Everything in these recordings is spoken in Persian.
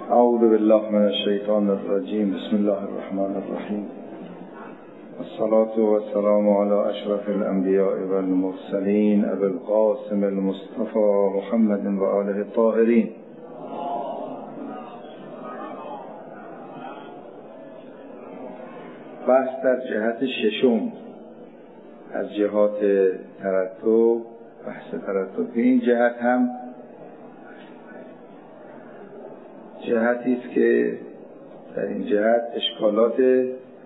اعوذ بالله من الشیطان الرجیم. بسم الله الرحمن الرحیم. الصلاة والسلام على اشرف الانبیاء والمرسلین ابی القاسم المصطفى محمد و آله الطاهرین. بحث در جهت ششم از جهات ترتب، بحث ترتب. این جهت هم جهتی است که در این جهت اشکالات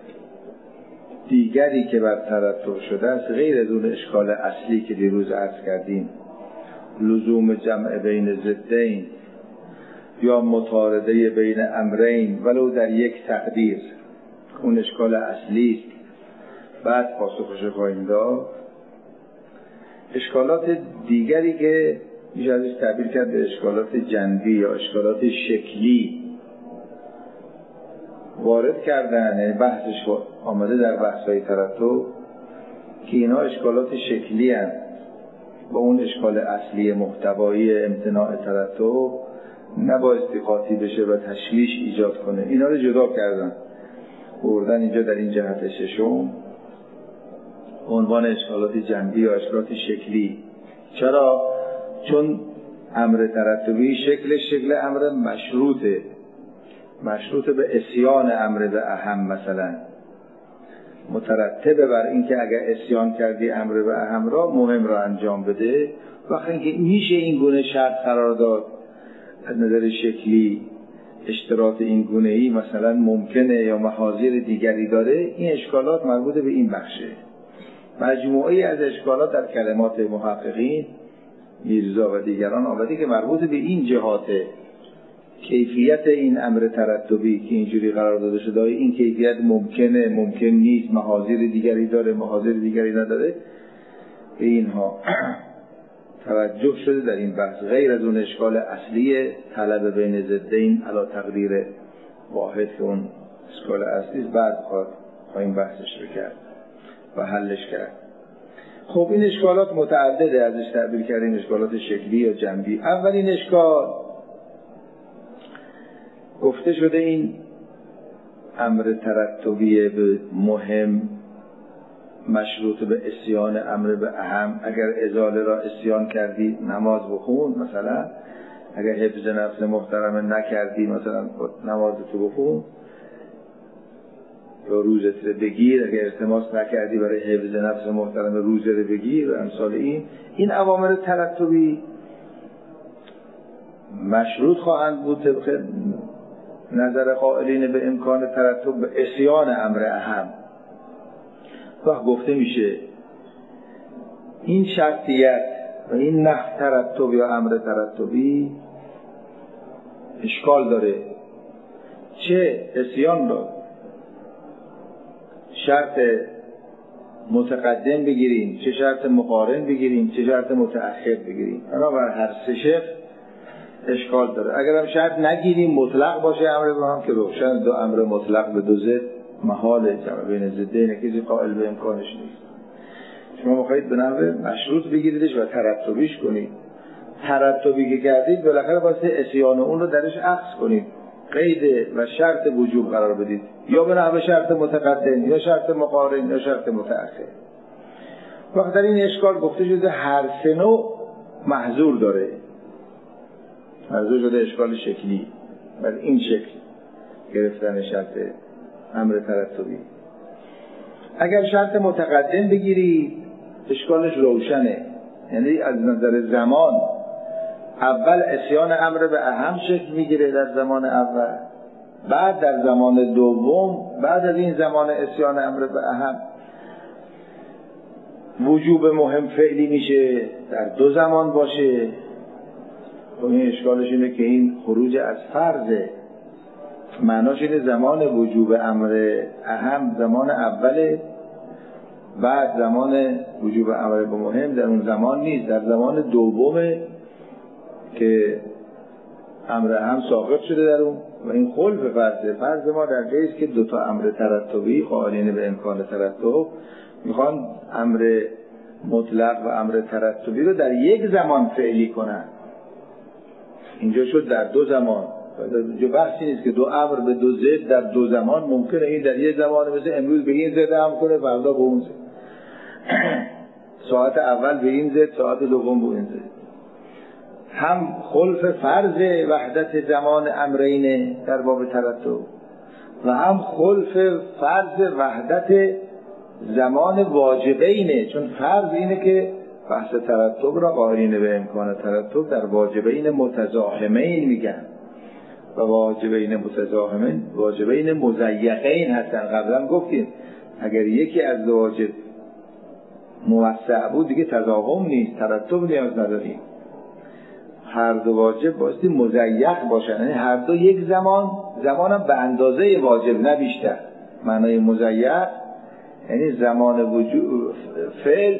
دیگری که بر ترتب شده است، غیر از اون اشکال اصلی که دیروز عرض کردیم، لزوم جمع بین ضدین یا مطارده بین امرین ولو در یک تقدیر، اون اشکال اصلی است. بعد پاسخش خواهیم داد. اشکالات دیگری که میشه ازش تعبیر کرد به اشکالات جنبی یا اشکالات شکلی وارد کردن، یعنی بحثش آمده در بحث‌های ترتب که اینا اشکالات شکلی هستند، با اون اشکال اصلی محتوایی امتناع ترتب نبایستی قاطی بشه و تشویش ایجاد کنه. اینا رو جدا کردن، بردن اینجا در این جهت ششم عنوان اشکالات جنبی یا اشکالات شکلی. چرا؟ چون امر ترتبی شکلش شکل امر مشروطه به عصیان امر به اهم، مثلا مترتبه بر این که اگر عصیان کردی امر به اهم را، مهم را انجام بده. وقتی اینکه میشه این گونه شرط قرار داد از نظر شکلی، اشتراط این گونه‌ای مثلا ممکنه یا محاذیر دیگری داره، این اشکالات مربوط به این بخشه. مجموعه‌ای از اشکالات در کلمات محققین میرزا و دیگران آمده که مربوط به این جهات کیفیت این امر ترتبی که اینجوری قرار داده شده، این کیفیت ممکنه، ممکن نیست، محاذیر دیگری داره، محاذیر دیگری نداره، به اینها توجه شده در این بحث، غیر از اون اشکال اصلی طلب بین ضدین علی تقدیر واحد که اون اشکال اصلی بعد خواهیم بحثش رو کرد و حلش کرد. خب این اشکالات متعدده، ازش تعبیر کردیم اشکالات شکلی یا جنبی. اولین اشکال گفته شده این امر ترتبی به مهم مشروط به عصیان امر به اهم. اگر ازاله را عصیان کردی نماز بخون، مثلا اگر حفظ نفس محترمه نکردی مثلا نمازتو بخون، یا روزت رو بگیر، اگر التماس نکردی برای حفظ نفس محترم روزه رو بگیر و امثال این اوامر ترتبی مشروط خواهند بود طبق نظر قائلین به امکان ترتب به عصیان امر اهم. وقت گفته میشه این شرطیت و این نحو ترتب یا امر ترتبی اشکال داره، چه عصیان را شرط متقدم بگیریم، چه شرط مقارن بگیریم، چه شرط متأخر بگیریم. بنابر هر سه شق اشکال داره. اگر هم شرط نگیریم مطلق باشه امر به هم که روشن، دو امر مطلق به دو ضد محاله، جمع بین ضدین کسی قائل به امکانش نیست. شما میخواهید به نحو مشروط بگیریدش و ترتبیش کنید. ترتبی که کردید بالاخره واسه عصیان اون رو درش عکس کنید، قید و شرط وجوب قرار بدید، یا به نحو شرط متقدم یا شرط مقارن یا شرط متأخر. وقت در این اشکال گفته شده هر سه نوع محظور داره. محظور شده اشکال شکلی بر این شکل گرفتن شرط امر ترتبی. اگر شرط متقدم بگیری اشکالش روشنه، یعنی از نظر زمان اول عصیان امر به اهم شکل میگیره در زمان اول، بعد در زمان دوم بعد از این زمان عصیان امر به اهم وجوب مهم فعلی میشه در دو زمان باشه. و این اشکالش اینه که این خروج از فرضه. معناش اینه زمان وجوب امر اهم زمان اوله، بعد زمان وجوب امر به مهم در اون زمان نیست، در زمان دومه که امر اهم ساقط شده در اون، و این خلف فرضه. فرض ما در جایی است که دوتا امر ترتبی قائلین به امکان ترتب میخوان امر مطلق و امر ترتبی رو در یک زمان فعلی کنن. اینجا شد در دو زمان، جو بحثی نیست که دو امر به دو ضد در دو زمان ممکنه. این در یه زمان مثل امروز به این ضد امر کنه، فردا به اون ضد. ساعت اول به این ضد، ساعت دوم به این ضد. هم خلف فرض وحدت زمان امرین در باب ترتب و هم خلف فرض وحدت زمان واجبینه. چون فرض اینه که بحث ترتب را قارین به امکان ترتب در واجبین متزاحمین میگن و واجبین متزاحمین واجبین مضیقین هستن. قبلا گفتیم اگر یکی از دو واجب موسع بود دیگه تزاحم نیست، ترتب نیاز نداریم. هر دو واجب بایستی مضیق باشن، یعنی هر دو یک زمانم به اندازه واجب نه بیشتر. معنای مضیق یعنی زمان وجود فعل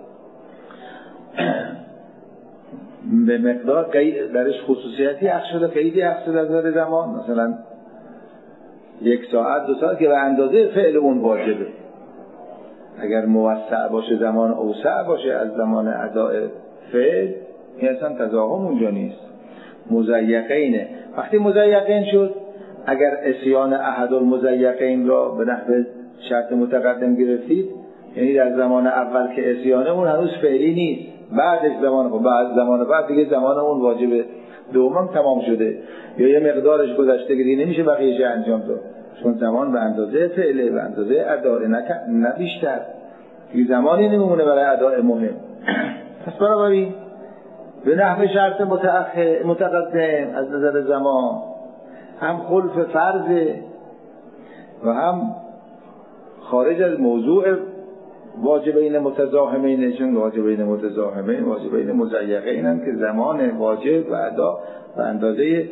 به مقدار قید درش خصوصیتی عقد شده، قیدی عقد شده از داره زمان، مثلا 1 ساعت 2 ساعت که به اندازه فعل اون واجبه. اگر موسع باشه زمان اوسع باشه از زمان اداء فعل، این اصلا تزاحم اونجا نیست. مضیقینه. وقتی مضیقین شد اگر اسیان احد المضیقین را به نحو شرط متقدم گرفتید، یعنی در زمان اول که اسیانه اون هنوز فعلی نیست، بعدش زمان بعد دیگه زمان اون واجب دوم تمام شده یا یه مقدارش گذشته که نمیشه بقیه‌اش انجام داد، چون زمان به اندازه فعله، به اندازه اداء نه بیشتر. دیگه زمانی نمیمونه برای اداء مهم. پس بنابراین به نحو شرط متقدم از نظر زمان هم خلف فرض و هم خارج از موضوع واجبین متزاحمین. چون واجبین متزاحمین واجبین مضیقین هم که زمان واجب و ادا و اندازه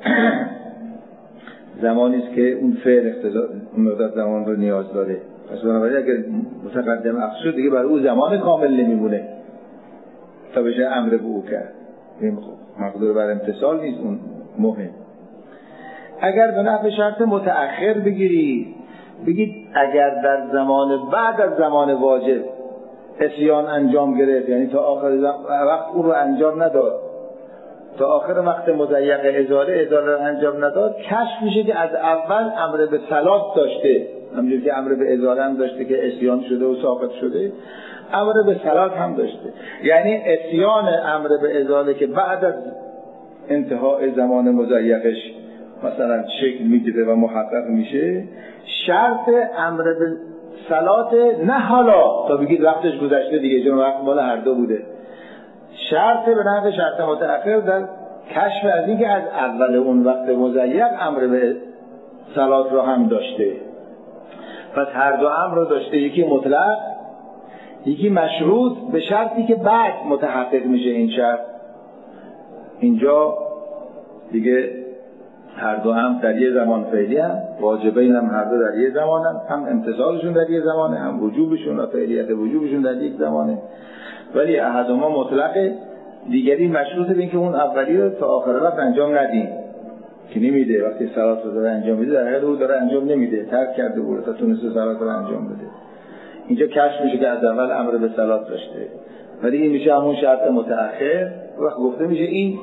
زمانی است که اون فعل اون مدت زمان رو نیاز داره. پس بنابراین اگر متقدم عقد شد دیگه برای او زمان کامل نمیمونه تا بشه امر به او کرد. این مقدور بر امتصال نیست، اون مهم. اگر به نحو شرط متأخر بگید اگر در زمان بعد از زمان واجب اسیان انجام گرفت، یعنی تا آخر وقت او رو انجام نداد، تا آخر وقت مضیق ازاله رو انجام نداد، کشف میشه که از اول امر به صلات داشته. همونجور که امر به ازاله هم داشته که اسیان شده و ساقط شده، امر به صلات هم داشته. یعنی اسیان امر به ازاله که بعد از انتهای زمان مضیقش مثلا شکل میگیره و محقق میشه، شرط امر به صلات نه حالا تا بگید وقتش گذشته دیگه، چون وقت مال هر دو بوده. شرط به نحو شرط متأخر در کشف از این که از اول اون وقت مضیق امر به صلات رو هم داشته. پس هر دو امر رو داشته، یکی مطلق یکی مشروط به شرطی که بعد متحقق میشه این شرط. اینجا دیگه هر دو هم در یه زمان فعلی هم، واجبین هم هر دو در یه زمان هم امتثالشون در یه زمانه، هم وجوبشون و فعلیت وجوبشون در یک زمانه. ولی احدهما مطلقه، دیگری مشروطه به اینکه اون اولی رو تا آخر وقت انجام ندیم که نمیده. وقتی صلات رو داره انجام میده در حال او داره انجام نمیده، ترک کرده بود تا تونسته صلات رو انجام بده. اینجا کشف میشه که از اول امر به صلات داشته، ولی این میشه همون شرط متأخر. وقت گفته میشه این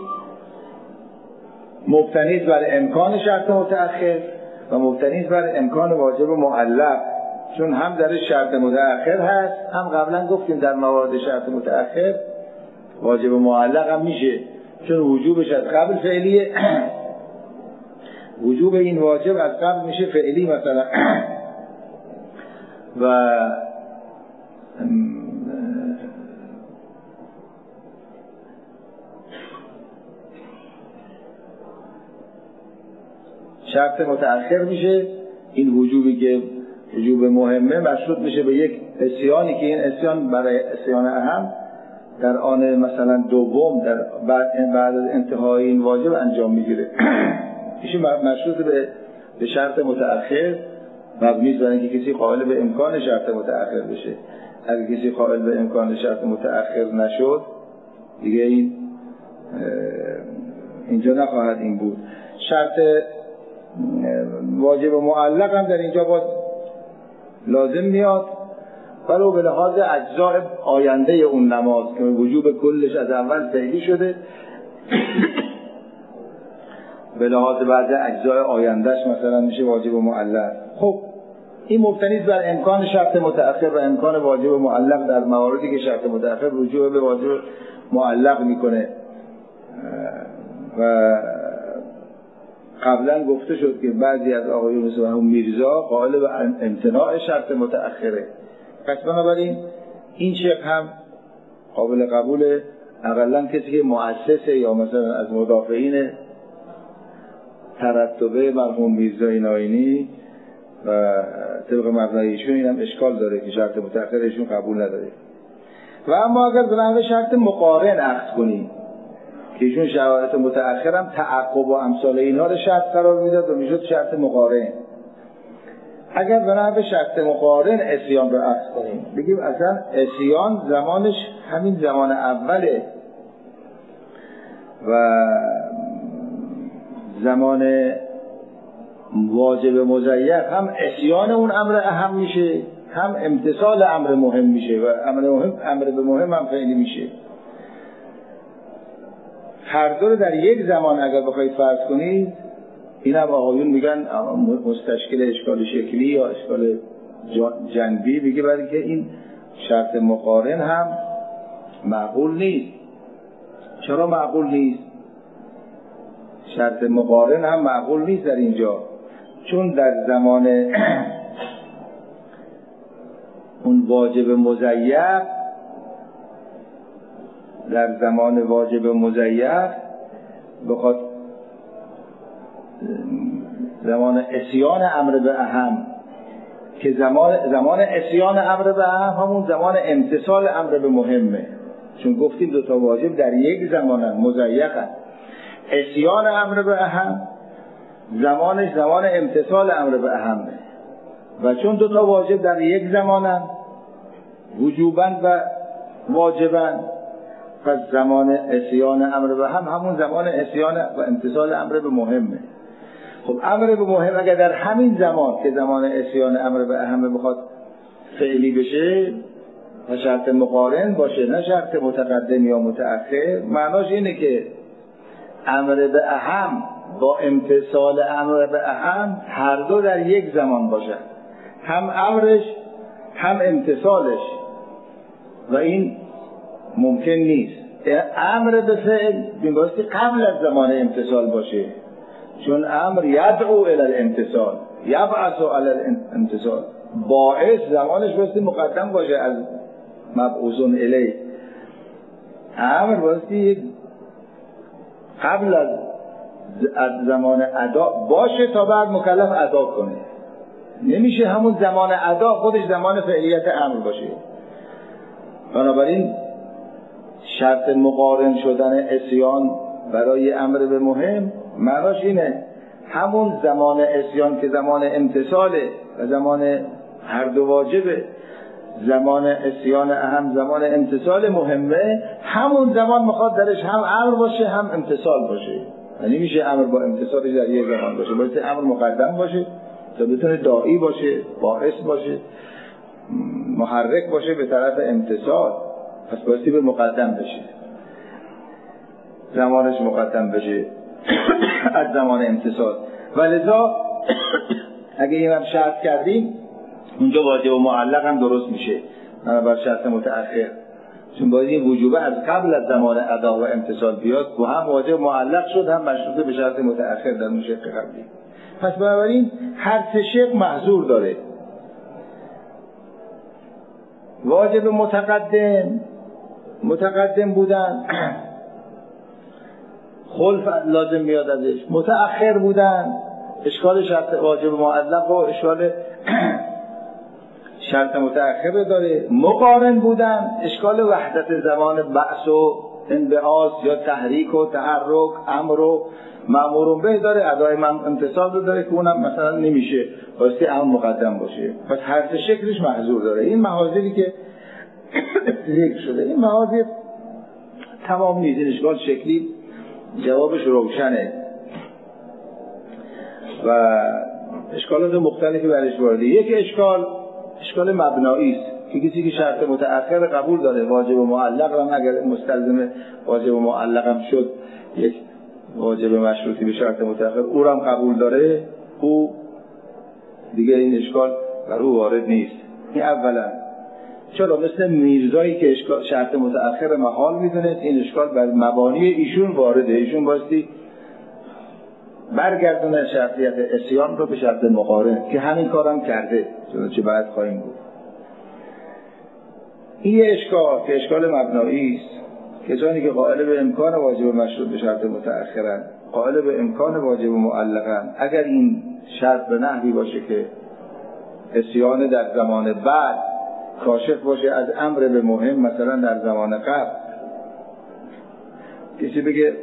مبتنی است بر امکان شرط متأخر و مبتنی است بر امکان واجب معلق، چون هم در شرط متأخر هست، هم قبلا گفتیم در موارد شرط متأخر واجب معلق هم میشه، چون وجوبش از قبل فعلیه. وجوب این واجب از قبل میشه فعلی مثلا و شرط متأخر میشه این وجوبی که وجوب مهمه مشروط میشه به یک اسیانی که این اسیان برای اسیان اهم در آن مثلا دوم در بعد از انتهای این واجب انجام میگیره. میشه مشروط به شرط متأخر، مبنی بر اینکه کسی قائل به امکان شرط متأخر بشه. اگه کسی قائل به امکان شرط متأخر نشد دیگه این اینجا نخواهد این بود. شرط واجب معلق هم در اینجا باید لازم میاد، ولو به لحاظ اجزاء آینده اون نماز که وجوب کلش از اول فعلی شده به لحاظ بعض اجزای آیندهش مثلا میشه واجب و معلق. خب این مبتنی است بر امکان شرط متأخر و امکان واجب و معلق در مواردی که شرط متأخر رجوع به واجب معلق میکنه. و قبلا گفته شد که بعضی از آقایون مثل همون میرزا قائل به امتناع شرط متأخره. پس بنابراین این شق هم قابل قبوله. اقلا کسی که مؤسسه یا مثلا از مدافعین ترتبه مرحوم میرزای ناینی و طبق مبنای ایشون اینم اشکال داره که شرط متأخرشون قبول نداره. و اما اگر به نحو شرط مقارن اخذ کنیم که ایشون شرایط متأخر هم تعقب و امثال اینها رو شرط قرار میداد و میشد شرط مقارن. اگر به نحو شرط مقارن عصیان رو اخذ کنیم بگیم اصلا عصیان زمانش همین زمان اوله و زمان واجب مضیق هم عصیان اون امر اهم میشه هم امتثال امر مهم میشه و امر به مهم هم فعلی میشه. هر دو رو در یک زمان اگر بخواید فرض کنید این هم آقایون میگن مستشکل اشکال شکلی یا اشکال جنبی میگه برای که این شرط مقارن هم معقول نیست. چرا معقول نیست؟ شرط مقارن هم معقول نیست در اینجا، چون در زمان اون واجب مضیق در زمان واجب مضیق بخواد زمان عصیان امر به اهم که زمان عصیان امر به اهم همون زمان امتثال امر به مهمه، چون گفتیم دو تا واجب در یک زمانن مضیقن. عصیان امر به اهم زمانش زمان امتثال امر به اهمه و چون دو تا واجب در یک زمانن وجوبن و واجبن پس زمان عصیان امر به هم همون زمان عصیان و امتثال امر به مهمه. خب امر به مهم اگر در همین زمان که زمان عصیان امر به اهم بخواد فعلی بشه و شرط مقارن باشه نه شرط متقدم یا متأخر، معناش اینه که امر به اهم با امتثال امر به اهم هر دو در یک زمان باشن، هم امرش هم امتثالش، و این ممکن نیست. امر به فعل بایستی قبل از زمان امتثال باشه، چون امر یدعو الی الامتثال یبعث علی الامتثال، باعث زمانش بایستی مقدم باشه از مبعوثون الیه. امر بایستی قبل از زمان ادا باشه تا بعد مکلف ادا کنه. نمیشه همون زمان ادا خودش زمان فعلیت امر باشه. بنابراین شرط مقارن شدن عصیان برای امر به مهم معناش اینه همون زمان عصیان که زمان امتثاله و زمان هر دو واجبه، زمان عصیان اهم زمان امتثال مهمه، همون زمان میخواد درش هم امر باشه هم امتثال باشه. یعنی میشه امر با امتثالش در یک زمان باشه، باید امر مقدم باشه تا بتونه داعی باشه، باعث باشه، محرک باشه به طرف امتثال، پس بایستی به مقدم بشه، زمانش مقدم بشه از زمان امتثال. ولذا اگه این هم شرط کردیم اونجا واجب و معلق هم درست میشه بر شرط متأخر، چون باید این وجوبه از قبل از زمان ادا و امتثال بیاد و هم واجب معلق شد هم مشروط به شرط متأخر در اون شق قبلی. پس بنابراین هر سه شق محظور داره. واجب متقدم بودن خلف لازم میاد ازش، متأخر بودن اشکال شرط واجب معلق و اشکال شرط متأخر داره، مقارن بودن اشکال وحدت زمان بعث و انبعاث یا تحریک و تحرک امر و مأمور به داره، ادای امتصال داره که اونم مثلا نمیشه واسه امر مقدم باشه. پس هر سه شکلش محظور داره. این محاذیری که ذکر شده این محاذیر تمام نیست، این اشکال شکلی جوابش روشنه و اشکالات مختلفی برش وارده. یک اشکال مبنایی است که کسی که شرط متأخر قبول داره واجب و معلق هم اگر مستلزم واجب و معلق هم شد یک واجب مشروطی به شرط متأخر او را هم قبول داره، او دیگه این اشکال بر او وارد نیست. این اولا. چرا مثل میرزایی که شرط متأخر محال میدونه، این اشکال بر مبانی ایشون وارده. ایشون باستی برگردونه شرطیت عصیان رو به شرط مقارن که همین کارم کرده، چه بعد خواهیم بود. این اشکال که اشکال مبنایی است، کسانی که قائل به امکان واجب مشروط به شرط متأخرن، قائل به امکان واجب معلقن، اگر این شرط به نحوی باشه که عصیان در زمان بعد کاشف باشه از امر به مهم، مثلا در زمان قبل کسی بگه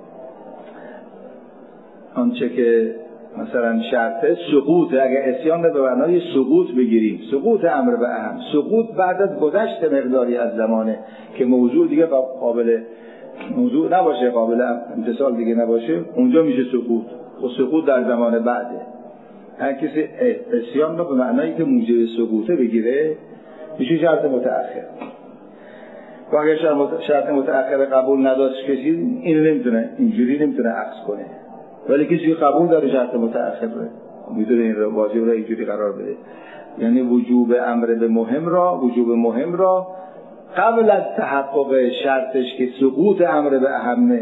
آنچه که مثلا شرط سقوط، اگر عصیان به معنای سقوط بگیریم، سقوط امر به اهم، سقوط بعد از گذشت مقداری از زمانه که موضوع دیگه قابل موضوع نباشه، قابل امتثال دیگه نباشه، اونجا میشه سقوط. و سقوط در زمان بعده. هر کسی عصیان رو به معنایی که موجب سقوطه بگیره میشه شرط متأخر. و اگر شرط متأخر قبول نداشت کسی، این نمیتونه اینجوری نمیتونه عکس کنه. ولی کسی قبول داره شرط متأخر رو، میتونه این رو واجب رو اینجوری قرار بده. یعنی وجوب امر به مهم را، وجوب مهم را قبل از تحقق شرطش که سقوط امر به اهم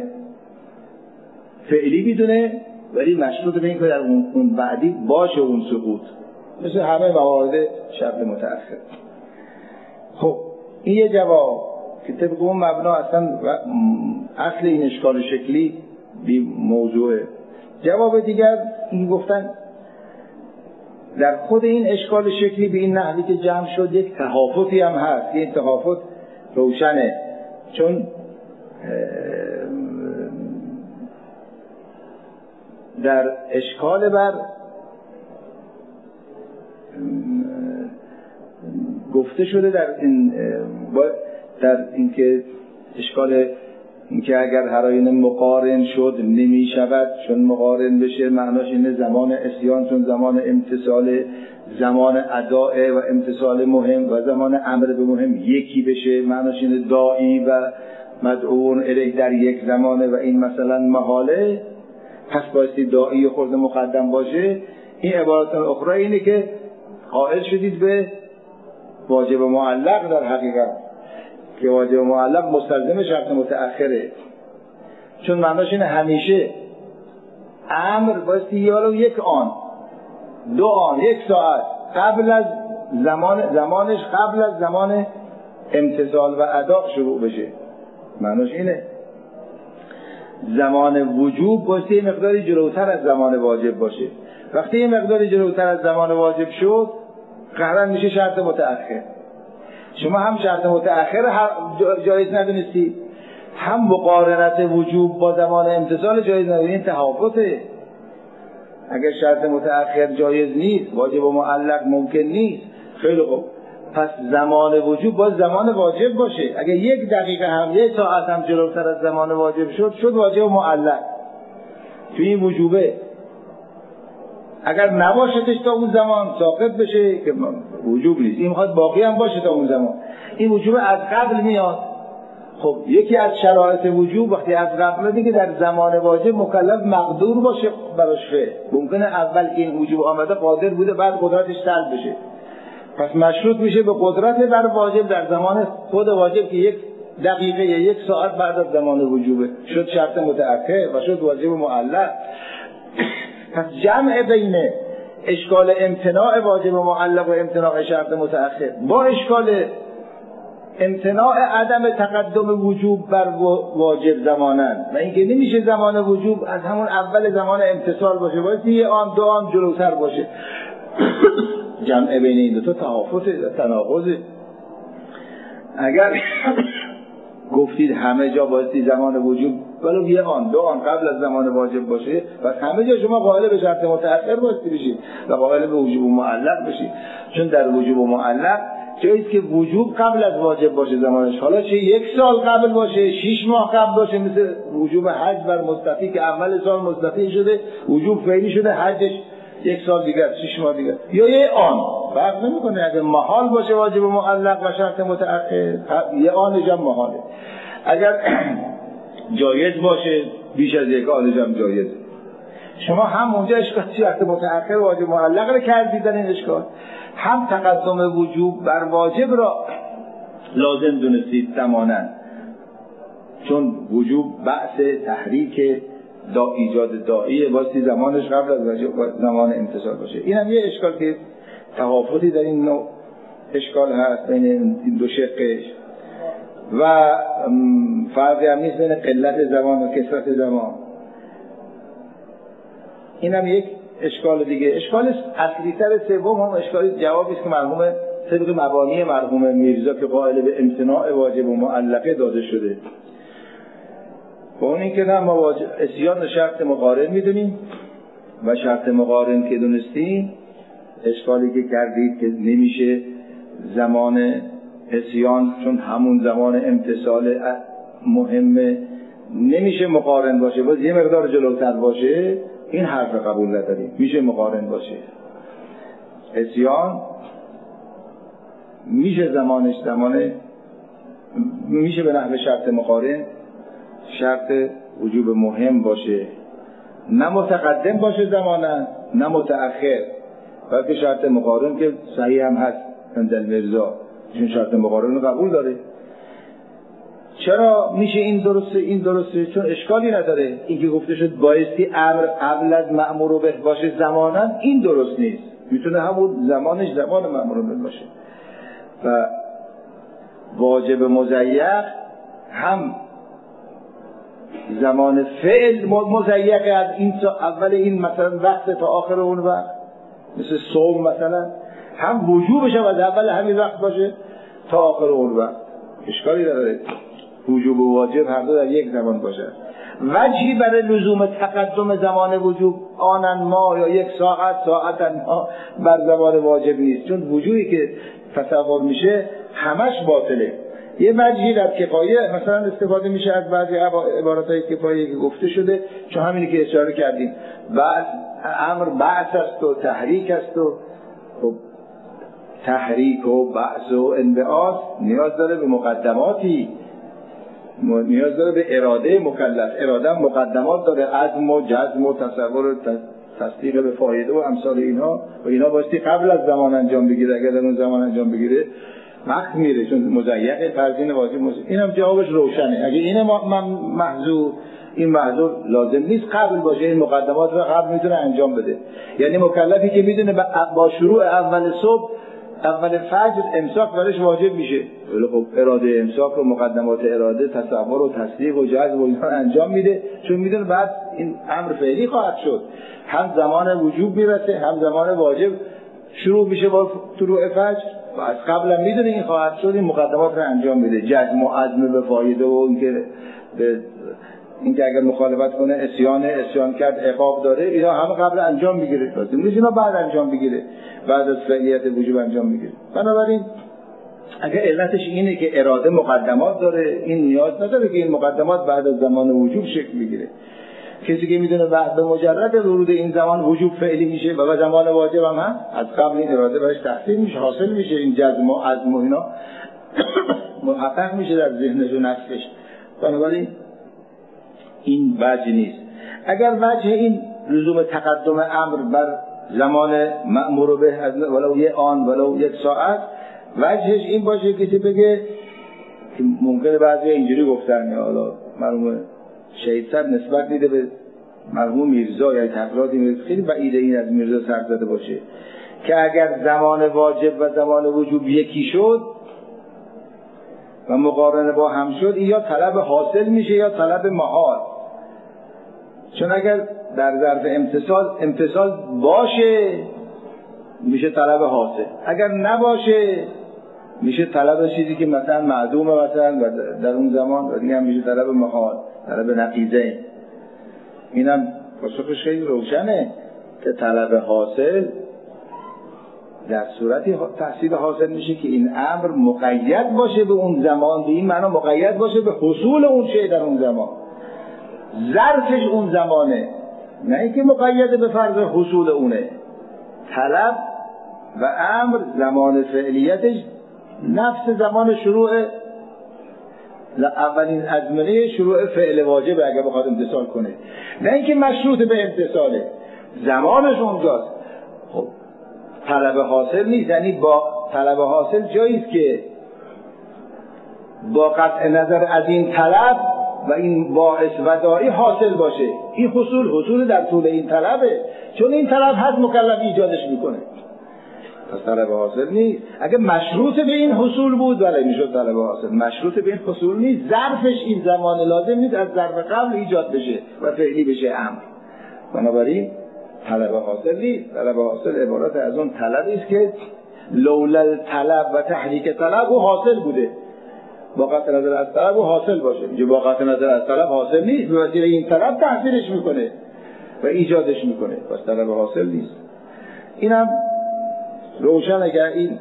فعلی میدونه، ولی مشروط به این که در اون بعدی باشه اون سقوط، مثل همه موارد شرط متأخر. خب این یه جواب که طبق اون مبنا اصلا اصل این اشکال شکلی بی موضوعه. جواب دیگر این گفتن در خود این اشکال شکلی به این نحوی که جمع شد یک تحافظی هم هست. این تحافظ روشنه، چون در اشکال بر گفته شده در اینکه اشکال اینکه اگر هراین مقارن شد نمی شود، چون مقارن بشه معناش اینه زمان عصیان چون زمان امتثال، زمان اداء و امتثال مهم و زمان امر به مهم یکی بشه، معناش اینه داعی و مدعون الیه در یک زمانه و این مثلا محاله، پس بایستی داعی خورده مقدم باشه. این عبارت اخرى اینه که قائل شدید به واجب معلق در حقیقت، که واجب معلق مستلزم شرط متأخره، چون معناش اینه همیشه امر بایستی یالو یک آن، دو آن، یک ساعت قبل از زمانش قبل از زمان امتثال و ادا شروع بشه. معناش اینه زمان وجوب بایستی مقداری جلوتر از زمان واجب باشه. وقتی یه مقداری جلوتر از زمان واجب شد قرار میشه شرط متأخر. شما هم شرط متأخر جایز ندونستی، هم مقارنت وجوب با زمان امتثال جایز ندونستی. این تحافظه. اگر شرط متأخر جایز نیست، واجب و معلق ممکن نیست، خیلی خوب، پس زمان وجوب باید زمان واجب باشه. اگر یک دقیقه هم یک ساعت هم جلوتر از زمان واجب شد واجب و معلق. توی این وجوبه اگر نباشتش تا اون زمان ساقط بشه که وجوب نیست، این میخواد باقی هم باشه تا اون زمان. این وجوب از قبل میاد. خب یکی از شرایط وجوب وقتی از قبل دیگه در زمان واجب مکلف مقدور باشه براش فعل. ممکنه اول که این وجوب آمده قادر بوده بعد قدرتش سلب بشه، پس مشروط میشه به قدرت بر واجب در زمان خود واجب که یک دقیقه یا یک ساعت بعد از زمان وجوبه، شد شرط متأخر و شد واجب معلق. پس جمع بین اشکال امتناع واجب معلق و امتناع شرط متأخر با اشکال امتناع عدم تقدم وجوب بر واجب زمانن و اینکه نمیشه زمان وجوب از همون اول زمان امتثال باشه، باید یه آن دو آن جلوتر باشه. جمع بین این دو تا تناقضه. اگر گفتید همه جا بایستی زمان وجوب ولو یه آن دو آن قبل از زمان واجب باشه، پس همه جا شما قائل به شرط متأخر بایستی بشید و قائل به وجوب معلق بشید، چون در وجوب معلق جاییست که وجوب قبل از واجب باشه زمانش، حالا چه یک سال قبل باشه، 6 ماه قبل باشه، مثل وجوب حج بر مستطیع که اول سال مستطیع شده وجوب فعلی شده، حجش یک سال دیگر 6 ماه دیگر، یا یه آن فرق نمیکنه. اگر محال باشه واجب معلق و شرط متأخر، یه آن جمع محاله. اگر جایز باشه، بیش از یک آلش هم جایزه. شما هم اونجا اشکال شرط متأخر واجب معلق رو کردید در این اشکال، هم تقدم وجوب بر واجب را لازم دونستید زمانا، چون وجوب بعث تحریک ایجاد داعیه، واسه زمانش قبل از زمان امتثال باشه. این هم یه اشکال که تفاوتی در این نوع اشکال هست بین این دو شقش و فرقی هم نیست بین قلت زمان و کثرت زمان. این هم یک اشکال دیگه. اشکال اصلی‌تر سوم هم اشکال جوابی است که مرحوم طبق مبانی مرحوم میرزا که قائل به امتناع واجب و معلقه داده شده، با اون این که نه ما اسیان شرط مقارن میدونیم و شرط مقارن که دونستیم، اشکالی که کردید که نمیشه زمان اسیان چون همون زمان امتثال مهمه نمیشه مقارن باشه، باز یه مقدار جلوتر باشه، این حرف قبول نداریم، میشه مقارن باشه. اسیان میشه زمانش میشه به نحو شرط مقارن شرط وجوب مهم باشه، نه متقدم باشه زمانا نه متأخر، بلکه شرط مقارن که صحیح هم هست عند المرزا، چون شرط مقارن رو قبول داره. چرا میشه این درسته؟ چون اشکالی نداره. این که گفته شد بایستی امر قبل از مأمور به باشه زمانا، این درست نیست، میتونه همون زمانش زمان مأمور به باشه. و واجب مضیق هم زمان فعل مضیق از این اول این مثلا وقت تا آخر اون وقت، مثل صوم مثلا، هم وجوبش هم از اول همین وقت باشه تا آخر اون وقت، اشکالی نداره. وجوب و واجب هر دو در یک زمان باشه. وجهی برای لزوم تقدم زمان وجوب آنن ما یا یک ساعتن ما بر زمان واجب نیست، چون وجوبی که تصور میشه همش باطله. یه وجهی در کفایه مثلا استفاده میشه از بعضی عباراتهای کفایه که گفته شده، چون همینی که اشاره کردیم، بعض امر بعث است و تحریک است و تحریک و بعث و انبعاث نیاز داره به مقدماتی، نیاز داره به اراده مکلف. اراده مقدمات داره، عزم و جزم و تصور و تصدیق به فایده و امثال اینها، و اینا بایستی قبل از زمان انجام بگیره. اگر در اون زمان انجام بگیره وقت میره، چون مضیق فرضین واجب مضیق. این هم جوابش روشنه. اگه این محظور لازم نیست قبل باشه، این مقدمات رو قبل میتونه انجام بده. یعنی مکلفی که میدونه با شروع اول صبح اول فجر امساک برش واجب میشه، ولی خب اراده امساک و مقدمات اراده تصور و تصدیق و جزم و اینها انجام میده، چون میدونه بعد این امر فعلی خواهد شد، هم زمان وجوب میرسه هم زمان واجب شروع میشه با طلوع فجر، و از قبل هم میدونه این خواهد شد، این مقدمات رو انجام میده. جزم و عزم به فایده و اینکه اگر مخالفت کنه اسیان کرد عقاب داره، اینا همه قبل انجام میگیره، لازم نیست اینا بعد انجام بگیره، بعد از فعلیت وجوب انجام میگیره. بنابراین اگر علتش اینه که اراده مقدمات داره، این نیاز نداره که این مقدمات بعد از زمان وجوب شکل بگیره. کسی که میدونه بعد به مجرد ورود این زمان وجوب فعلی میشه و زمان واجب هم هست، از قبل این اراده براش تحصیل میشه، حاصل میشه، این جزم و عزم و اینا محقق میشه در ذهنش و نفسش. بنابراین این وجه نیست. اگر وجه این لزوم تقدم امر بر زمان مأمور به ولو یک آن ولو یک ساعت، وجهش این باشه کسی بگه که ممکنه بعضی اینجوری گفتن، یا حالا مرحوم شهید صاحب نسبت میده به مرحوم میرزا، یعنی تقریراتی میرزا، خیلی بعیده این از میرزا سر زده باشه که اگر زمان واجب و زمان وجوب یکی شد و مقارنه با هم شد، این یا طلب حاصل میشه یا طلب محال. چون اگر در ظرف امتثال باشه میشه طلب حاصل، اگر نباشه میشه طلب چیزی که مثلا معدومه مثلا در اون زمان، و دیگه هم میشه طلب محال، طلب نقیضه. اینم پاسخش خیلی روشنه که طلب حاصل در صورتی تحصیل حاصل میشه که این امر مقید باشه به اون زمان، به این معنا مقید باشه به حصول اون شی در اون زمان، ظرفش اون زمانه، نه اینکه مقید به فرض حصول اونه. طلب و امر زمان فعلیتش نفس زمان شروع اولین ازمنه شروع فعل واجب اگه بخواد امتثال کنه، نه اینکه مشروط به امتثاله، زمانش اونجاست. خب طلب حاصل نیست، یعنی با طلب حاصل جایی است که با قطع نظر از این طلب و این باعث و داعی حاصل باشه. این حصول در طول این طلبه، چون این طلب هست مکلف ایجادش میکنه، پس طلب حاصل نیست. اگه مشروط به این حصول بود ولی میشد طلب حاصل، مشروط به این حصول نیست، ظرفش این زمان لازم نیست از ظرف قبل ایجاد بشه و فعلی بشه امر. بنابراین طلب حاصل نیست. طلب حاصل عبارت از اون طلبی است که لولا طلب و تحریک طلب و حاصل بوده، با قطع نظر از طلب و حاصل باشه. اینجا با قطع نظر از طلب حاصل نیست، به وسیله این طلب تحصیلش میکنه و ایجادش میکنه، پس طلب حاصل نیست. اینم روشن، اگر این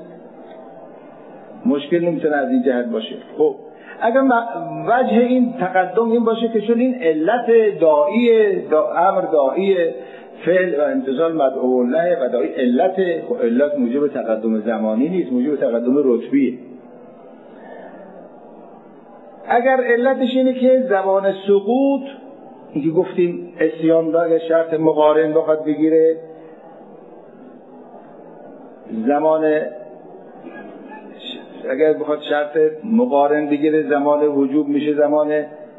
مشکل نمیتونه از این جهت باشه. خب اگر وجه این تقدم این باشه که چون این علت امر داعی فعل و امتثال مدعو له و داعی علت، خب علت موجب تقدم زمانی نیست، موجب تقدم رتبیه. اگر علتش اینه که زمان سقوط، اینکه گفتیم اسیان داره شرط مقارن بخواد بگیره، زمان اگر بخواد شرط مقارن بگیره زمان وجوب میشه زمان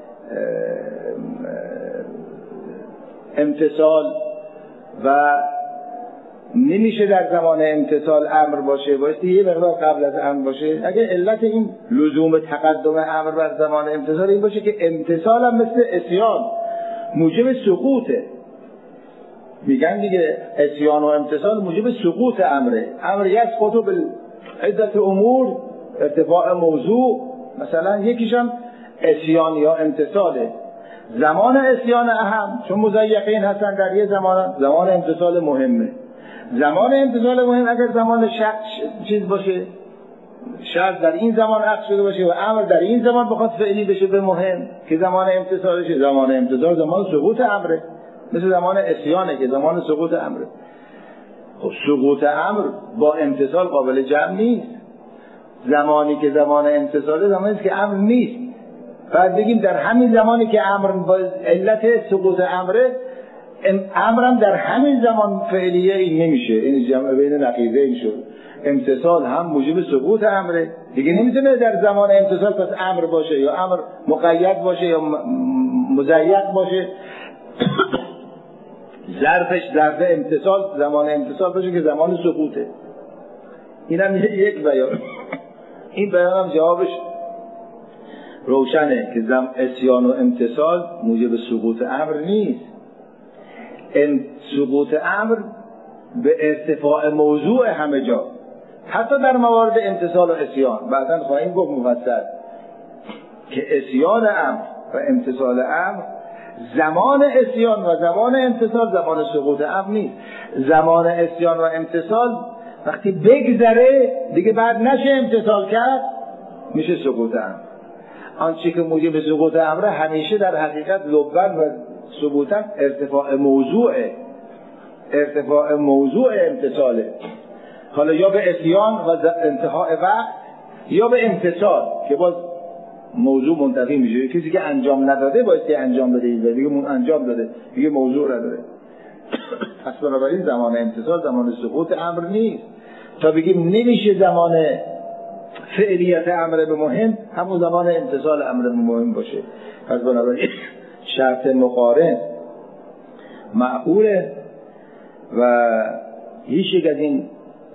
امتثال و نمیشه در زمان امتثال امر باشه، باید یه مقدار قبل از امر باشه. اگر علت این لزوم تقدم امر بر زمان امتثال این باشه که امتثال هم مثل اسیان موجب سقوطه، میگن دیگه اسیان و امتثال موجب سقوط امره. امر یسقط بالعدة امور، ارتفاع موضوع، مثلا یکیشم اسیان یا امتثاله. زمان اسیان اهم، چون مضیقین هستن در یه زمان امتثال مهمه. زمان امتثال مهم اگر زمان چیز باشه، شرط در این زمان عقد شده باشه و امر در این زمان بخواد فعلی بشه به مهم که زمان امتثالشه، زمان امتثال زمان سقوط امره، مثل زمان اسیانه که زمان سقوط امره. خب سقوط امر با امتثال قابل جمع نیست. زمانی که زمان امتثاله زمانی که امر نیست، بعد بگیم در همین زمانی که امر با علت سقوط امره، امرم در همین زمان فعلیه، این نمیشه. این جمع بین نقیضین شد. امتثال هم موجب سقوط امره دیگه، نمیتونه در زمان امتثال پس امر باشه یا امر مقید باشه یا مضیق باشه. ظرفش ظرف امتثال زمان امتثال باشه که زمان سقوطه. اینم یک بیان. این بیانم جوابش روشنه که اسیان و امتثال موجب سقوط امر نیست. سقوط امر به ارتفاع موضوع همه جا، حتی در موارد امتثال و اسیان. بعداً خواهیم گفت مفصل که اسیان امر و امتثال امر، زمان اسیان و زمان امتثال زمان سقوط امر نیست. زمان اسیان و امتثال وقتی بگذره دیگه بعد نشه امتثال کرد، میشه سقوط امر. آنچه که موجب سقوط امر همیشه در حقیقت لبن و ثبوتن ارتفاع موضوع امتثاله. حالا یا به اسیان و انتهاء وقت یا به امتثال که باز موضوع منتفی میشه. کسی که انجام نداده باید که انجام بده، دیگه انجام داده دیگه موضوع نداره. پس بنابراین زمان امتثال زمان سقوط امر نیست. تا بگیم نمیشه زمان فعلیت امر به مهم، همون زمان امتثال امر به مهم باشه. پس بنابراین شرط مقارن معقوله و هیچ یک از این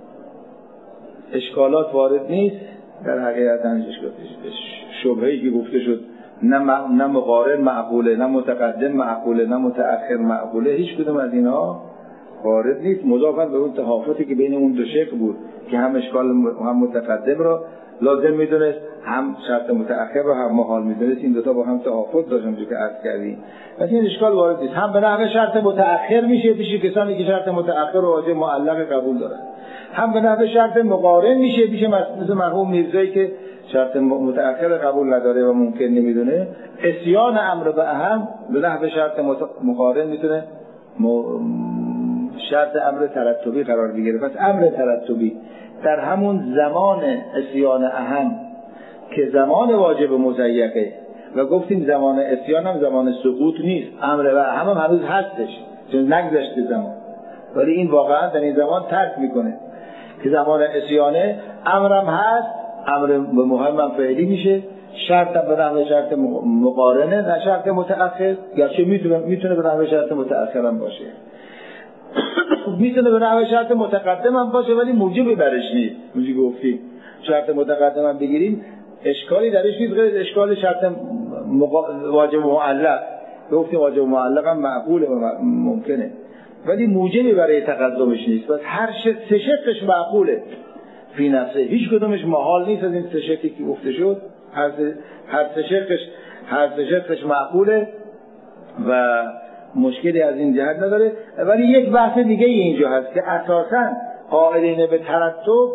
اشکالات وارد نیست. در حقیقت شبهه‌ای که گفته شد نه مقارن معقوله، نه متقدم معقوله، نه متأخر معقوله، هیچ کدوم از اینها وارد نیست. مضافاً به اون تفاوتی که بین اون دو شکل بود که هم اشکال هم متقدم را لازم میدونست، هم شرط متأخر را هم محال میدونست. این دوتا با هم تفاوت داشتن جو که عرض کردیم. پس این اشکال وارد نیست. هم به نحو شرط متأخر میشه پیش کسانی که شرط متأخر رو واجب معلق قبول دارن، هم به نحو شرط مقارن میشه پیش مثل مرحوم میرزایی که شرط متأخر قبول نداره و ممکن نمیدونه. اسیان امر به اهم به نحو شرط مقارن میتونه شرط امر ترتبی قرار بگیره. پس امر ترتبی در همون زمان اسیان اهم که زمان واجب مضیقه و گفتیم زمان عصیان هم زمان سقوط نیست، امر و هم هنوز هستش چون نگذشته زمان، ولی این واقعا در این زمان ترک میکنه که زمان عصیانه امرم هست، امر به مهم هم فعلی میشه، شرط هم به نحو شرط مقارنه نه شرط متأخر، گرچه میتونه به نحو شرط متأخر هم باشه میتونه به نحو شرط متقدم هم باشه ولی موجب برش نیست. موجی گفتیم شرط متقدم هم بگیریم اشکالی درش نیست غیر اشکال شرط واجب معلق. گفتیم واجب معلق هم معقوله و ممکنه ولی موجبی برای تقدمش نیست. بس هر سه شقش معقوله فی نفسه، هیچ کدومش محال نیست از این سه شقی که گفته شد. هر سه شقش معقوله و مشکلی از این جهت نداره. ولی یک بحث دیگه اینجا هست که اساساً قائلین به ترتب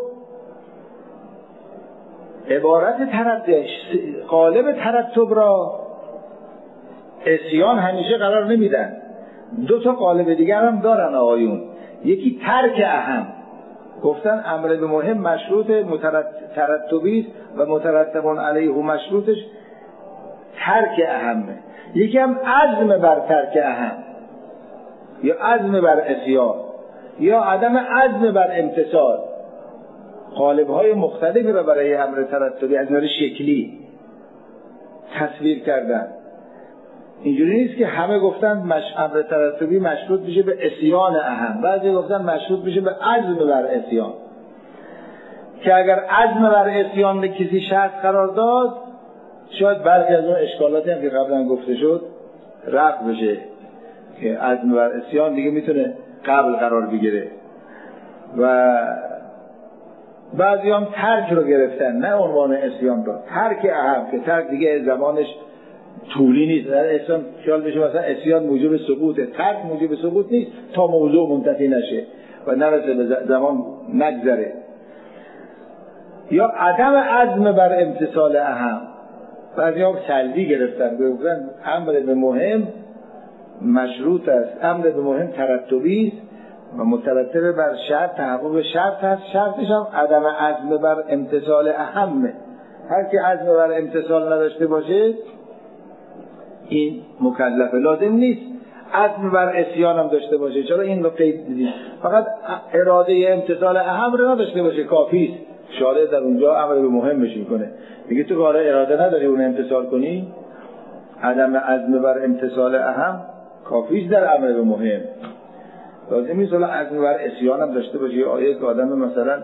عبارت قالب ترتب را عصیان همیشه قرار نمیدن. دو تا قالب دیگر هم دارن آقایون. یکی ترک اهم، گفتن امر به مهم مشروط ترتبی است و مترتب علیه مشروطش ترک اهمه. یکی هم عزم بر ترک اهم یا عزم بر عصیان یا عدم عزم بر امتثال. قالب‌های مختلفی را برای امر ترتبی از نظر شکلی تصویر کردن. اینجوری نیست که همه گفتن امر ترتبی مشروط میشه به عصیان اهم، بعضی گفتن مشروط میشه به عزم بر عصیان، که اگر عزم بر عصیان به کسی شرط قرار داد شاید برخی از اون اشکالاتی هم که قبلا گفته شد رفع بشه، که عزم بر عصیان دیگه میتونه قبل قرار بگیره. و بعضی هم ترک رو گرفتن، نه عنوان عصیان را، ترک اهم، که ترک دیگه زمانش طولی نیست. در اسلام خیال بشه مثلا عصیان موجب سقوطه، ترک موجب سقوط نیست تا موضوع منتهی نشه و نرسه به زمان نگذره. یا عدم عزم بر امتثال اهم، بعضی هم سلبی گرفتن، گفتن امر به مهم مشروط است، امر به مهم ترتبی است و مترتب بر شرط تحقق شرط است، شرطش هم عدم عزم بر امتثال اهمه. هر کی عزم بر امتثال نداشته باشه این مکلفه. لازم نیست عزم بر عصیان هم داشته باشه، چرا این رو قید دیدیم؟ فقط اراده امتثال اهم رو نداشته باشه کافی است. شارع در اونجا امر به مهمش میکنه، میگه تو کار اراده نداری اون امتثال کنی، عدم عزم بر امتثال اهم کافی است در امر به مهم. لازم نیست عزم بر عصیان هم داشته باشه. یا آیه که آدم مثلا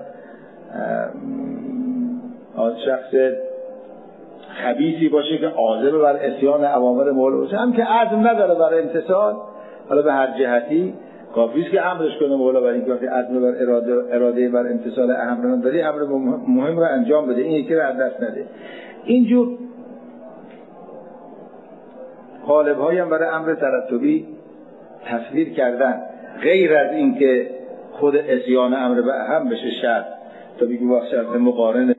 شخص خبیثی باشه که عازم بر عصیان اوامر مولا باشه، هم که عزم نداره برای امتثال، حالا به هر جهتی کافی است که امرش کنه مولا برای اینکه عزم بر اراده بر امتثال امر نداری، امر مهم رو انجام بده، این یکی رو از دست نده. اینجور قالب‌هایی هم برای امر ترتبی تصویر کردن، غیر از اینکه خود عصیان امر به اهم بشه شرط، تا بگیم وقت شرط مقارنه